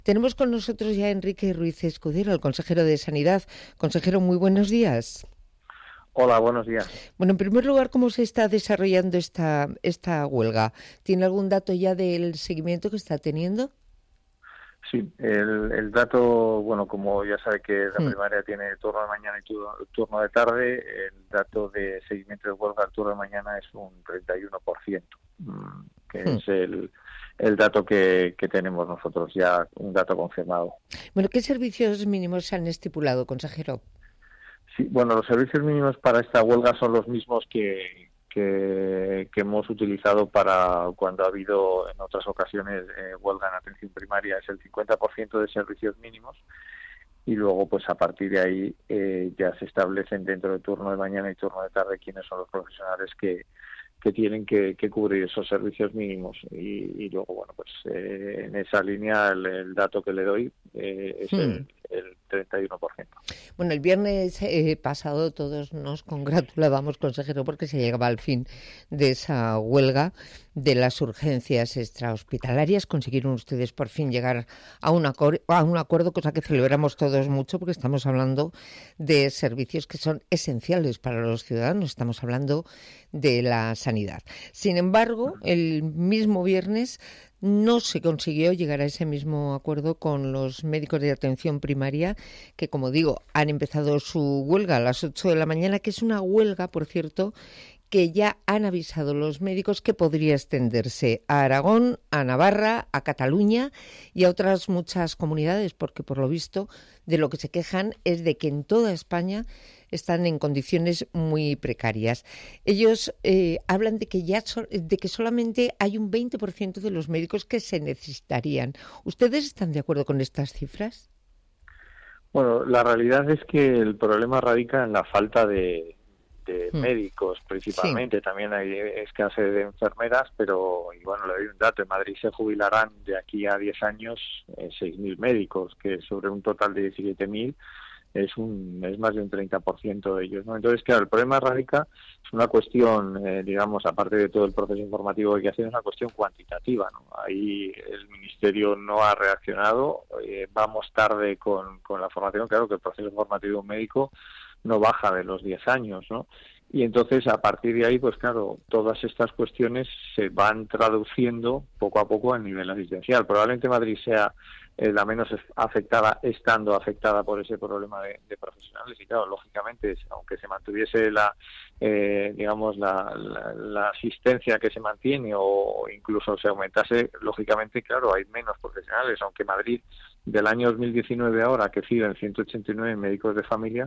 Tenemos con nosotros ya a Enrique Ruiz Escudero, el consejero de Sanidad. Consejero, muy buenos días. Hola, buenos días. Bueno, en primer lugar, ¿cómo se está desarrollando esta huelga? ¿Tiene algún dato ya del seguimiento que está teniendo? Sí, el dato, bueno, como ya sabe que la primaria tiene turno de mañana y turno de tarde, el dato de seguimiento de huelga al turno de mañana es un 31%, que es el dato que tenemos nosotros, ya un dato confirmado. Bueno, ¿qué servicios mínimos se han estipulado, consejero? Sí, bueno, los servicios mínimos para esta huelga son los mismos que hemos utilizado para cuando ha habido en otras ocasiones huelga en atención primaria. Es el 50% de servicios mínimos y luego pues a partir de ahí ya se establecen dentro del turno de mañana y turno de tarde quiénes son los profesionales que tienen que cubrir esos servicios mínimos y luego bueno pues en esa línea el dato que le doy es el 31%. Bueno, el viernes pasado todos nos congratulábamos, consejero, porque se llegaba al fin de esa huelga de las urgencias extrahospitalarias. Consiguieron ustedes por fin llegar a un acuerdo, cosa que celebramos todos mucho, porque estamos hablando de servicios que son esenciales para los ciudadanos. Estamos hablando de la sanidad. Sin embargo, el mismo viernes no se consiguió llegar a ese mismo acuerdo con los médicos de atención primaria, que, como digo, han empezado su huelga a las 8 de la mañana, que es una huelga, por cierto, que ya han avisado los médicos que podría extenderse a Aragón, a Navarra, a Cataluña y a otras muchas comunidades, porque por lo visto de lo que se quejan es de que en toda España están en condiciones muy precarias. Ellos hablan de que de que solamente hay un 20% de los médicos que se necesitarían. ¿Ustedes están de acuerdo con estas cifras? Bueno, la realidad es que el problema radica en la falta de médicos principalmente. Sí. También hay escasez de enfermeras, pero y bueno, le doy un dato: en Madrid se jubilarán de aquí a 10 años 6.000 médicos, que sobre un total de 17.000 es más de un 30% de ellos, ¿no? Entonces, claro, el problema radica, es una cuestión, digamos, aparte de todo el proceso informativo que hay que hacer, es una cuestión cuantitativa, ¿no? Ahí el Ministerio no ha reaccionado, vamos tarde con la formación. Claro que el proceso formativo médico no baja de los 10 años, ¿no? Y entonces, a partir de ahí, pues claro, todas estas cuestiones se van traduciendo poco a poco a nivel asistencial. Probablemente Madrid sea la menos afectada, estando afectada por ese problema de profesionales. Y claro, lógicamente, aunque se mantuviese digamos, la asistencia que se mantiene o incluso se aumentase, lógicamente, claro, hay menos profesionales. Aunque Madrid, del año 2019 ahora, ha crecido en 189 médicos de familia,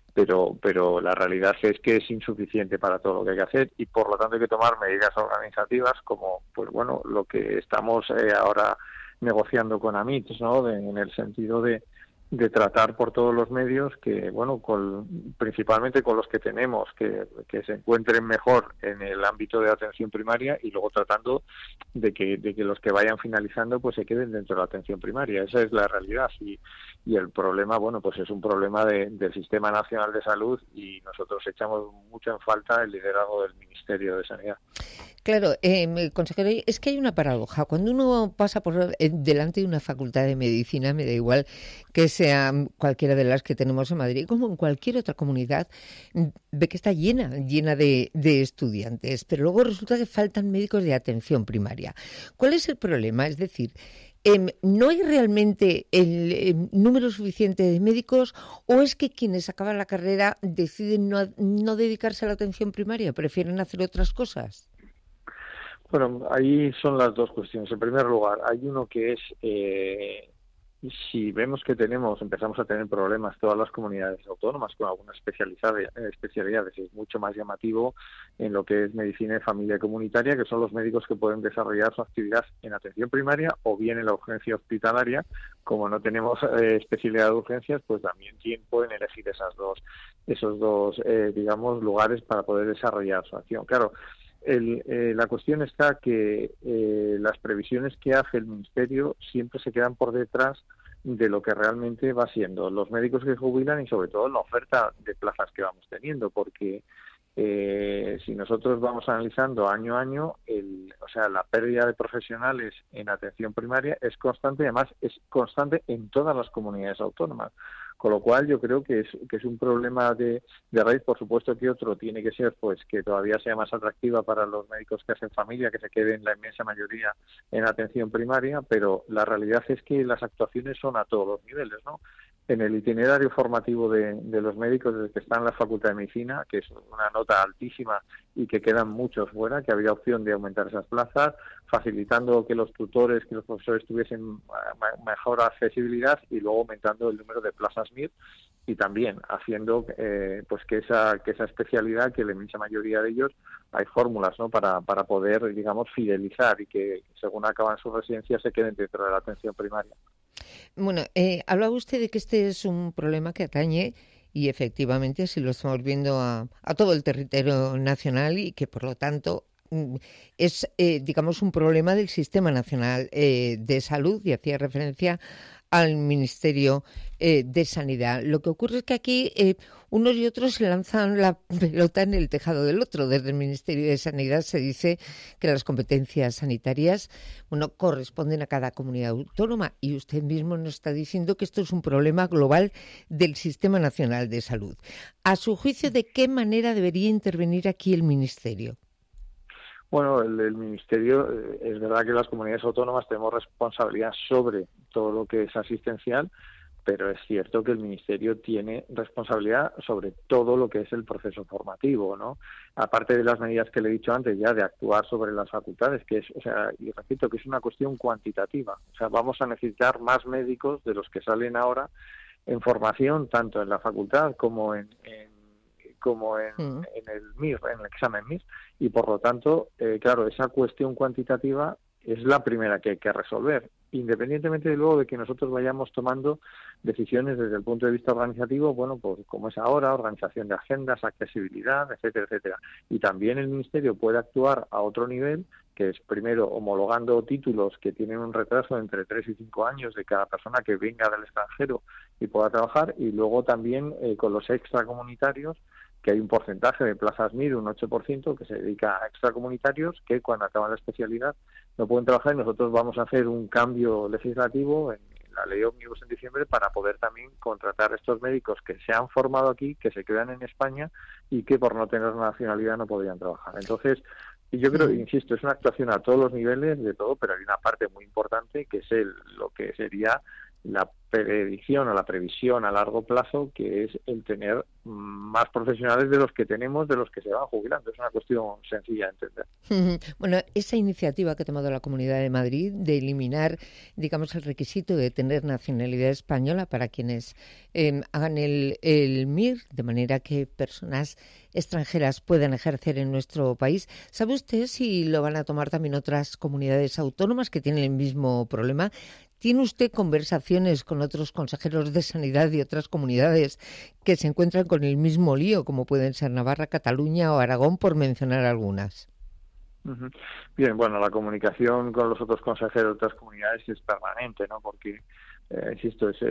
pero la realidad es que es insuficiente para todo lo que hay que hacer y por lo tanto hay que tomar medidas organizativas como, pues bueno, lo que estamos ahora negociando con AMITS, ¿no? En el sentido de tratar por todos los medios que, bueno, principalmente con los que tenemos, que se encuentren mejor en el ámbito de atención primaria y luego tratando de que los que vayan finalizando pues se queden dentro de la atención primaria. Esa es la realidad y el problema, bueno, pues es un problema del Sistema Nacional de Salud y nosotros echamos mucho en falta el liderazgo del Ministerio de Sanidad. Claro, consejero, es que hay una paradoja. Cuando uno pasa por delante de una facultad de medicina, me da igual que sea cualquiera de las que tenemos en Madrid, como en cualquier otra comunidad, ve que está llena de estudiantes, pero luego resulta que faltan médicos de atención primaria. ¿Cuál es el problema? Es decir, ¿no hay realmente el número suficiente de médicos o es que quienes acaban la carrera deciden no dedicarse a la atención primaria, prefieren hacer otras cosas? Bueno, ahí son las dos cuestiones. En primer lugar, hay uno que es, si vemos que empezamos a tener problemas todas las comunidades autónomas con algunas especialidades, es mucho más llamativo en lo que es medicina de familia comunitaria, que son los médicos que pueden desarrollar su actividad en atención primaria o bien en la urgencia hospitalaria. Como no tenemos especialidad de urgencias, pues también pueden elegir esos dos digamos, lugares para poder desarrollar su acción. Claro, la cuestión está que las previsiones que hace el Ministerio siempre se quedan por detrás de lo que realmente va siendo los médicos que jubilan y sobre todo la oferta de plazas que vamos teniendo, porque si nosotros vamos analizando año a año, la pérdida de profesionales en atención primaria es constante, y además es constante en todas las comunidades autónomas. Con lo cual yo creo que es un problema de raíz. Por supuesto que otro tiene que ser pues que todavía sea más atractiva para los médicos que hacen familia, que se queden la inmensa mayoría en atención primaria, pero la realidad es que las actuaciones son a todos los niveles, ¿no? En el itinerario formativo de los médicos desde que están en la Facultad de Medicina, que es una nota altísima y que quedan muchos fuera, que habría opción de aumentar esas plazas, facilitando que los tutores, que los profesores tuviesen mejor accesibilidad y luego aumentando el número de plazas MIR y también haciendo pues que esa especialidad, que la inmensa mayoría de ellos hay fórmulas, ¿no?, para poder, digamos, fidelizar y que según acaban sus residencias se queden dentro de la atención primaria. Bueno, hablaba usted de que este es un problema que atañe, y efectivamente así lo estamos viendo a todo el territorio nacional, y que por lo tanto es, digamos, un problema del Sistema Nacional de Salud, y hacía referencia al Ministerio de Sanidad. Lo que ocurre es que aquí unos y otros se lanzan la pelota en el tejado del otro. Desde el Ministerio de Sanidad se dice que las competencias sanitarias, corresponden a cada comunidad autónoma, y usted mismo nos está diciendo que esto es un problema global del Sistema Nacional de Salud. A su juicio, ¿de qué manera debería intervenir aquí el Ministerio? Bueno, el Ministerio, es verdad que las comunidades autónomas tenemos responsabilidad sobre todo lo que es asistencial, pero es cierto que el Ministerio tiene responsabilidad sobre todo lo que es el proceso formativo, ¿no? Aparte de las medidas que le he dicho antes ya de actuar sobre las facultades, que es, y repito, que es una cuestión cuantitativa. Vamos a necesitar más médicos de los que salen ahora en formación, tanto en la facultad como en el MIR, en el examen MIR, y por lo tanto, claro, esa cuestión cuantitativa es la primera que hay que resolver, independientemente de luego de que nosotros vayamos tomando decisiones desde el punto de vista organizativo, bueno, pues como es ahora, organización de agendas, accesibilidad, etcétera, etcétera. Y también el Ministerio puede actuar a otro nivel, que es primero homologando títulos que tienen un retraso entre 3 y 5 años de cada persona que venga del extranjero y pueda trabajar, y luego también con los extracomunitarios, que hay un porcentaje de plazas MIR, un 8%, que se dedica a extracomunitarios, que cuando acaban la especialidad no pueden trabajar, y nosotros vamos a hacer un cambio legislativo en la ley Ómnibus en diciembre para poder también contratar a estos médicos que se han formado aquí, que se quedan en España y que por no tener nacionalidad no podrían trabajar. Entonces, yo creo, insisto, es una actuación a todos los niveles de todo, pero hay una parte muy importante que es lo que sería la predicción o la previsión a largo plazo, que es el tener más profesionales de los que tenemos, de los que se van jubilando. Es una cuestión sencilla de entender. Bueno, esa iniciativa que ha tomado la Comunidad de Madrid de eliminar, digamos, el requisito de tener nacionalidad española para quienes hagan el MIR, de manera que personas extranjeras puedan ejercer en nuestro país. ¿Sabe usted si lo van a tomar también otras comunidades autónomas que tienen el mismo problema? ¿Tiene usted conversaciones con otros consejeros de sanidad de otras comunidades que se encuentran con el mismo lío, como pueden ser Navarra, Cataluña o Aragón, por mencionar algunas? Uh-huh. Bien, bueno, la comunicación con los otros consejeros de otras comunidades es permanente, ¿no? Porque, insisto, es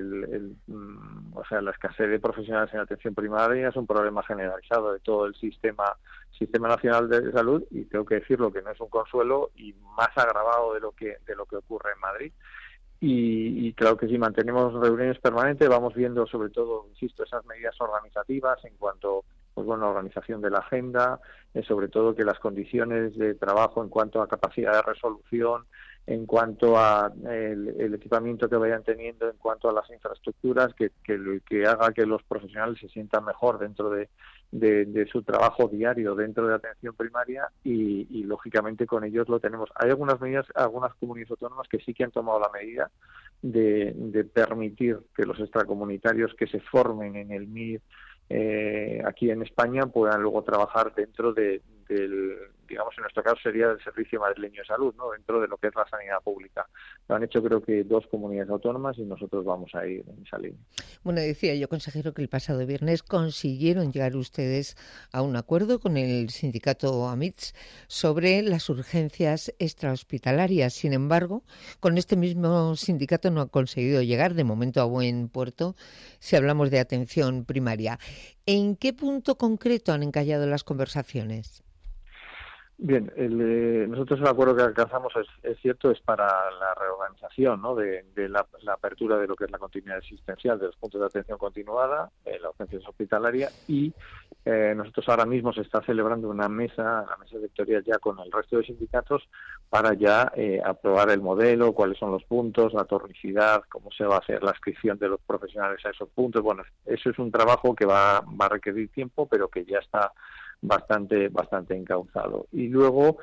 la escasez de profesionales en atención primaria es un problema generalizado de todo el sistema nacional de salud, y tengo que decirlo que no es un consuelo y más agravado de lo que ocurre en Madrid. Y claro que sí, mantenemos reuniones permanentes, vamos viendo sobre todo, insisto, esas medidas organizativas en cuanto a organización de la agenda, sobre todo que las condiciones de trabajo en cuanto a capacidad de resolución, en cuanto a el equipamiento que vayan teniendo, en cuanto a las infraestructuras, que haga que los profesionales se sientan mejor dentro de su trabajo diario dentro de atención primaria, y lógicamente con ellos lo tenemos. Hay algunas medidas, algunas comunidades autónomas que sí que han tomado la medida de permitir que los extracomunitarios que se formen en el MIR aquí en España puedan luego trabajar dentro del digamos, en nuestro caso sería el Servicio Madrileño de Salud, ¿no? Dentro de lo que es la sanidad pública. Lo han hecho creo que 2 comunidades autónomas y nosotros vamos a ir en esa línea. Bueno, decía yo, consejero, que el pasado viernes consiguieron llegar ustedes a un acuerdo con el sindicato AMITS sobre las urgencias extrahospitalarias. Sin embargo, con este mismo sindicato no ha conseguido llegar de momento a buen puerto si hablamos de atención primaria. ¿En qué punto concreto han encallado las conversaciones? Bien, nosotros el acuerdo que alcanzamos es cierto, es para la reorganización, ¿no? de la apertura de lo que es la continuidad existencial de los puntos de atención continuada, la urgencia hospitalaria, y nosotros ahora mismo se está celebrando la mesa sectorial ya con el resto de sindicatos para ya aprobar el modelo, cuáles son los puntos, la tornicidad, cómo se va a hacer la inscripción de los profesionales a esos puntos. Bueno, eso es un trabajo que va a requerir tiempo, pero que ya está bastante encauzado. Y luego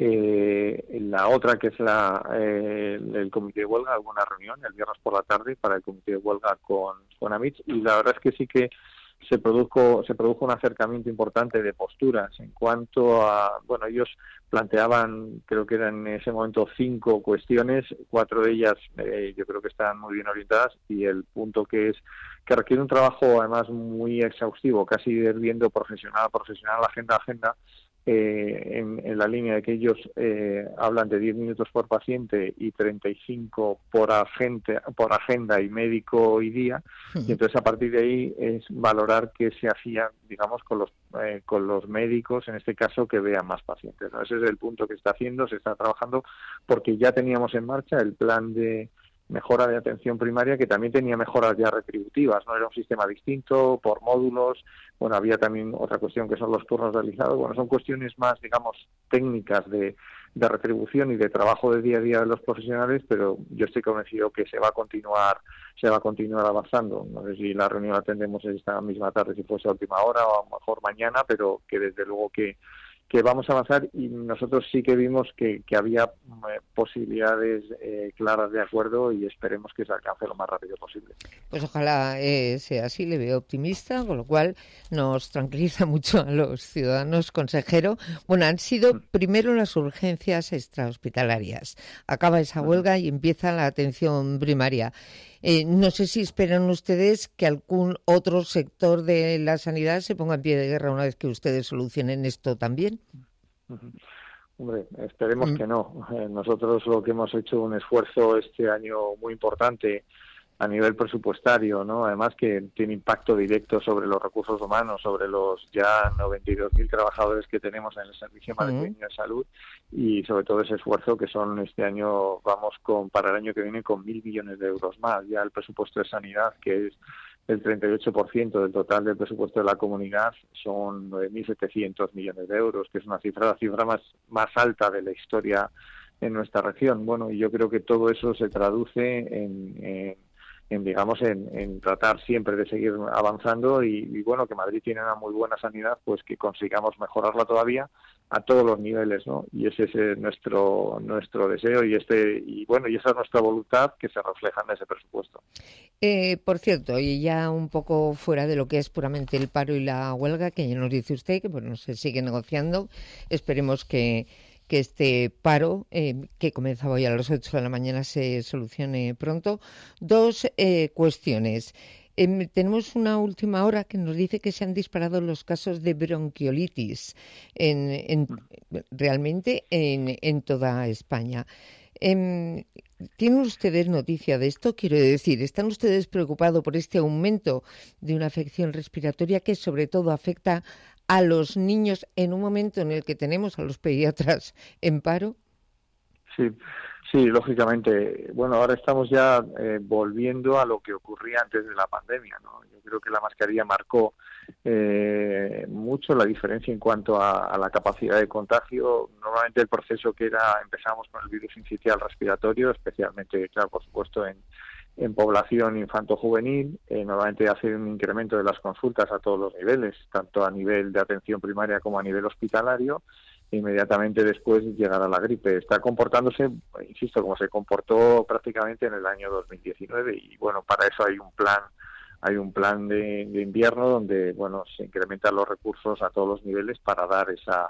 la otra, que es el comité de huelga, alguna reunión el viernes por la tarde para el comité de huelga con AMITS, y la verdad es que sí que se produjo un acercamiento importante de posturas en cuanto a, bueno, ellos planteaban, creo que eran en ese momento 5 cuestiones, 4 de ellas yo creo que están muy bien orientadas, y el punto que requiere un trabajo además muy exhaustivo, casi ir viendo profesional a profesional, agenda a agenda, en la línea de que ellos hablan de 10 minutos por paciente y 35 por agenda y médico y día, y entonces a partir de ahí es valorar qué se hacía, digamos, con los médicos, en este caso, que vean más pacientes, ¿no? Ese es el punto que se está trabajando, porque ya teníamos en marcha el plan de mejora de atención primaria, que también tenía mejoras ya retributivas, no era un sistema distinto por módulos. Bueno, había también otra cuestión que son los turnos realizados. Bueno, son cuestiones más, digamos, técnicas de retribución y de trabajo de día a día de los profesionales, pero yo estoy convencido que se va a continuar avanzando. No sé si la reunión la tendremos esta misma tarde, si fuese a última hora, o a lo mejor mañana, pero que desde luego que vamos a avanzar, y nosotros sí que vimos que había posibilidades claras de acuerdo, y esperemos que se alcance lo más rápido posible. Pues ojalá sea así, le veo optimista, con lo cual nos tranquiliza mucho a los ciudadanos, consejero. Bueno, han sido primero las urgencias extrahospitalarias, acaba esa huelga y empieza la atención primaria. No sé si esperan ustedes que algún otro sector de la sanidad se ponga en pie de guerra una vez que ustedes solucionen esto también. Hombre, esperemos que no. Nosotros lo que hemos hecho un esfuerzo este año muy importante a nivel presupuestario, ¿no? Además que tiene impacto directo sobre los recursos humanos, sobre los ya 92.000 trabajadores que tenemos en el Servicio Madrileño de Salud, y sobre todo ese esfuerzo que son este año, para el año que viene con 1.000 millones de euros más. Ya el presupuesto de sanidad, que es el 38% del total del presupuesto de la comunidad, son 9.700 millones de euros, que es la cifra más alta de la historia en nuestra región. Bueno, y yo creo que todo eso se traduce en tratar siempre de seguir avanzando, y bueno, que Madrid tiene una muy buena sanidad, pues que consigamos mejorarla todavía a todos los niveles, ¿no? Y ese es nuestro deseo, y esa es nuestra voluntad, que se refleja en ese presupuesto. Por cierto, y ya un poco fuera de lo que es puramente el paro y la huelga, que ya nos dice usted que bueno, se sigue negociando, esperemos que este paro, que comenzaba hoy a las 8 de la mañana, se solucione pronto. 2 cuestiones. Tenemos una última hora que nos dice que se han disparado los casos de bronquiolitis realmente en toda España. ¿Tienen ustedes noticia de esto? Quiero decir, ¿están ustedes preocupados por este aumento de una afección respiratoria que sobre todo afecta a los niños en un momento en el que tenemos a los pediatras en paro? Sí, lógicamente. Bueno, ahora estamos ya volviendo a lo que ocurría antes de la pandemia, ¿no? Yo creo que la mascarilla marcó mucho la diferencia en cuanto a la capacidad de contagio. Normalmente el proceso empezamos con el virus sincitial respiratorio, especialmente, claro, por supuesto, en población infanto-juvenil, normalmente hace un incremento de las consultas a todos los niveles, tanto a nivel de atención primaria como a nivel hospitalario. Inmediatamente después llegará la gripe. Está comportándose, insisto, como se comportó prácticamente en el año 2019, y bueno, para eso hay un plan de invierno donde, bueno, se incrementan los recursos a todos los niveles para dar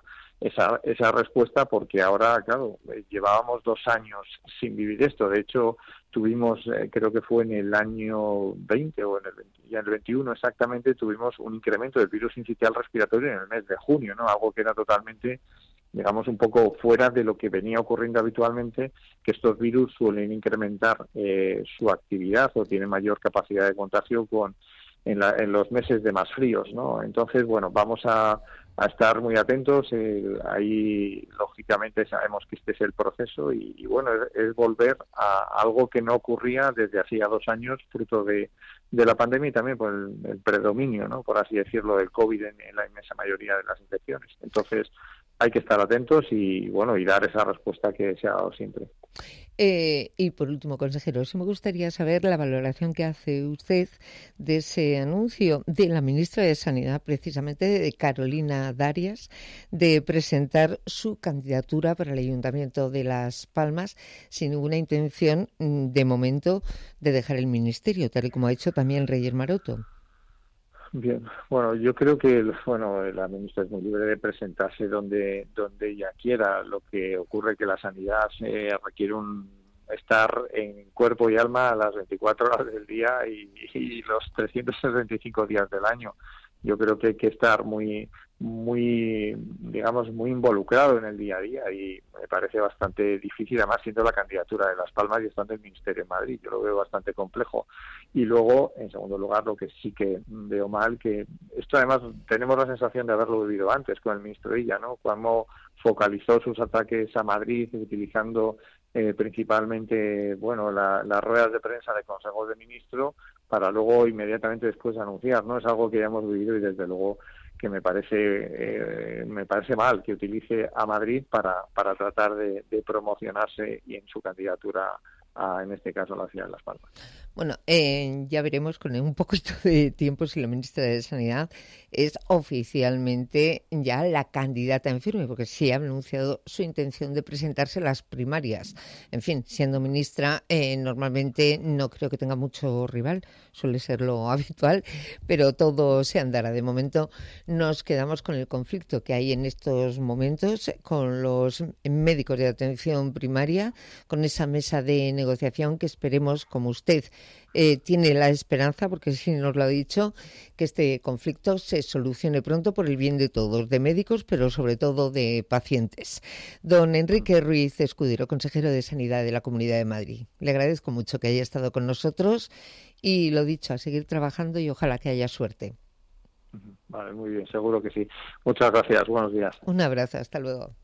esa respuesta, porque ahora, claro, llevábamos 2 años sin vivir esto. De hecho, tuvimos, creo que fue en el año 20 o en el 21 exactamente, tuvimos un incremento del virus sincitial respiratorio en el mes de junio, ¿no? Algo que era totalmente, digamos, un poco fuera de lo que venía ocurriendo habitualmente, que estos virus suelen incrementar su actividad o tienen mayor capacidad de contagio en los meses de más fríos, ¿no? Entonces, bueno, vamos a estar muy atentos. Ahí, lógicamente, sabemos que este es el proceso y bueno, es volver a algo que no ocurría desde hacía 2 años, fruto de la pandemia y también por el predominio, ¿no?, por así decirlo, del COVID en la inmensa mayoría de las infecciones. Entonces, hay que estar atentos y, bueno, y dar esa respuesta que se ha dado siempre. Y por último, consejero, sí me gustaría saber la valoración que hace usted de ese anuncio de la ministra de Sanidad, precisamente de Carolina Darias, de presentar su candidatura para el Ayuntamiento de Las Palmas sin ninguna intención, de momento, de dejar el ministerio, tal y como ha hecho también Reyes Maroto. Bien, bueno, yo creo que la ministra es muy libre de presentarse donde ella quiera. Lo que ocurre es que la sanidad requiere estar en cuerpo y alma a las 24 horas del día y los 365 días del año. Yo creo que hay que estar digamos, muy involucrado en el día a día y me parece bastante difícil, además siendo la candidatura de Las Palmas y estando el Ministerio en Madrid. Yo lo veo bastante complejo. Y luego, en segundo lugar, lo que sí que veo mal, que esto además tenemos la sensación de haberlo vivido antes con el ministro Illa, ¿no?, cuando focalizó sus ataques a Madrid utilizando principalmente, bueno, las ruedas de prensa de consejos de ministro para luego inmediatamente después anunciar, ¿no? Es algo que ya hemos vivido y desde luego que me parece mal que utilice a Madrid para tratar de promocionarse y en su candidatura en este caso, a la ciudad de Las Palmas. Bueno, ya veremos con un poquito de tiempo si la ministra de Sanidad es oficialmente ya la candidata en firme, porque sí ha anunciado su intención de presentarse a las primarias. En fin, siendo ministra, normalmente no creo que tenga mucho rival, suele ser lo habitual, pero todo se andará. De momento nos quedamos con el conflicto que hay en estos momentos con los médicos de atención primaria, con esa mesa de negociación que esperemos, como usted tiene la esperanza, porque sí nos lo ha dicho, que este conflicto se solucione pronto por el bien de todos, de médicos, pero sobre todo de pacientes. Don Enrique Ruiz Escudero, consejero de Sanidad de la Comunidad de Madrid. Le agradezco mucho que haya estado con nosotros y, lo dicho, a seguir trabajando y ojalá que haya suerte. Vale, muy bien, seguro que sí. Muchas gracias, buenos días. Un abrazo, hasta luego.